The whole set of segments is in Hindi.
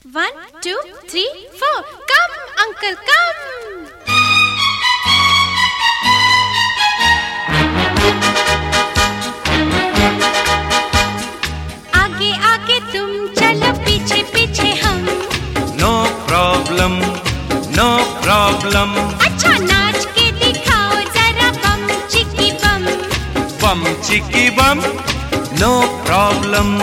1, 2, 3, 4. Come, uncle, come. आगे आगे तुम चलो, पीछे पीछे हम. No problem, no problem. अच्छा नाच के दिखाओ जरा, बम चिकी बम. Bum chicky bum, no problem.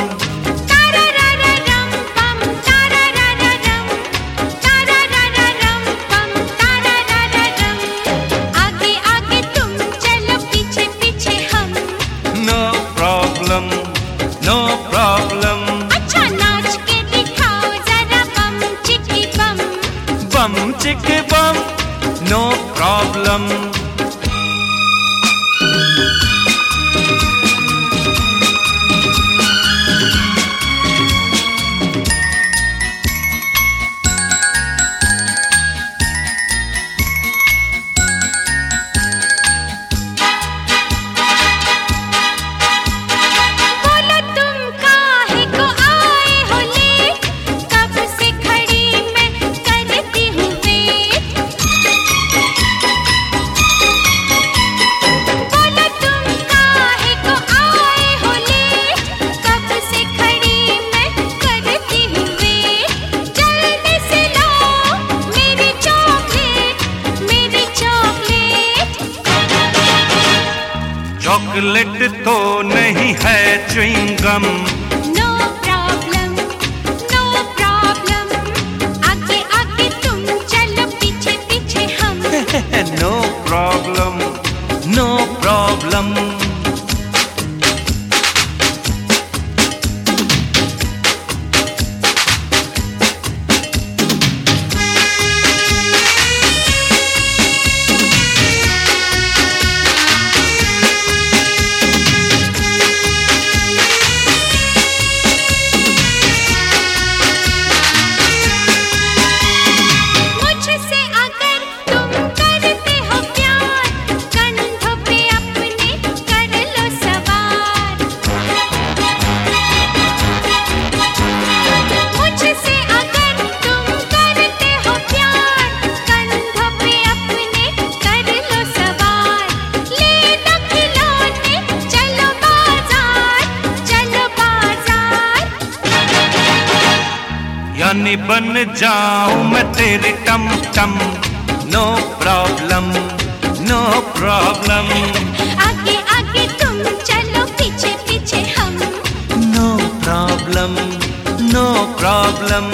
No problem. अच्छा नाच के दिखाओ जरा, बम चिकी बम. Bum chicky bum, no problem. Chocolate तो नहीं है chewing gum. No problem, no problem. आगे आगे तुम चलो, पीछे पीछे हम. No problem, no problem. यानी बन जाऊं मैं तेरी टम टम. No problem, no problem. आगे आगे तुम चलो, पीछे पीछे हम. No problem, no problem.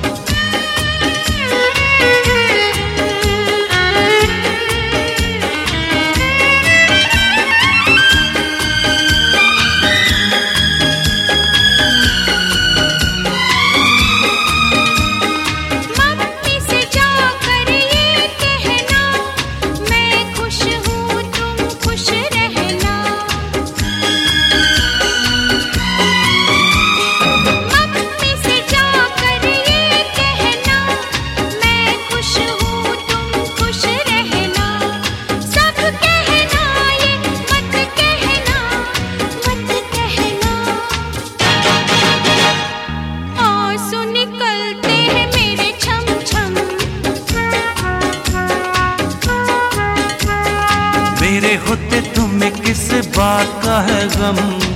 मेरे होते तुम्हें किस बात का है गम.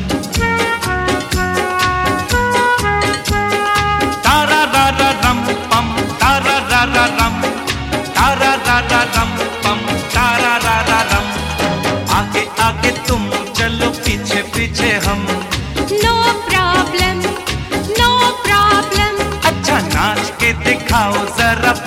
तारा रा रा रम पम, तारा रा रा रम, तारा रा रा रम पम, तारा रा रा रम. आगे आगे तुम चलो, पीछे पीछे हम. No problem, no problem. अच्छा नाच के दिखाओ जरा,